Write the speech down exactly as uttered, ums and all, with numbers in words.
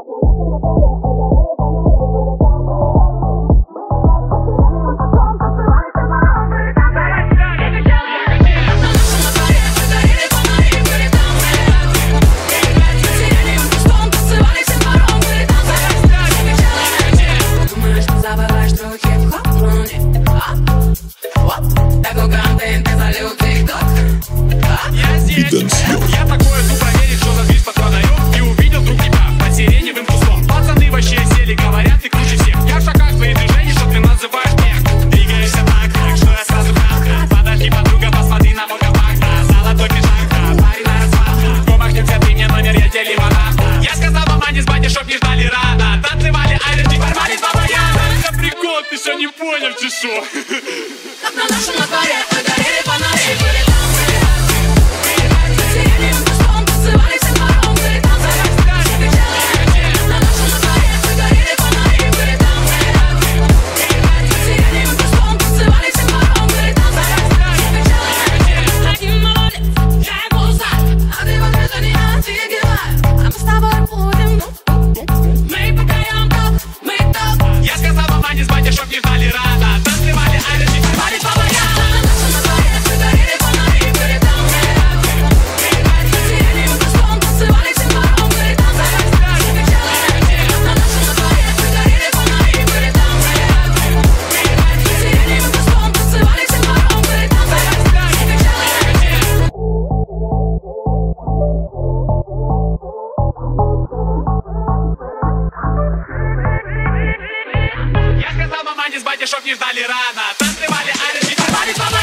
Я такое тут проверить, что за движ подпродаем. И увидел вдруг тебя под сиреневым кустом. Пацаны вообще сели, говорят, ты круче всех. Я в шагах твоих движений, что ты называешь мех. Двигаешься так, так, что я сразу так. Подожди, подруга, посмотри на мой кабак. Золотой пиджак, парень на расхват. Помахнемся, ты мне номер, я тебе лимонад. Я сказал мамане с батей, чтоб не ждали рано. Танцевали айренки, порвались баба Яна. Это прикол, ты что не понял, ты шо? Как на нашем дворе погорели фонари. Я сказал мамане с батей, чтоб не ждали рано. Танцевали айренки, порвались баба Яна. Я сказал мамане с батей, чтоб не ждали рано. Танцевали айренки, порвались баба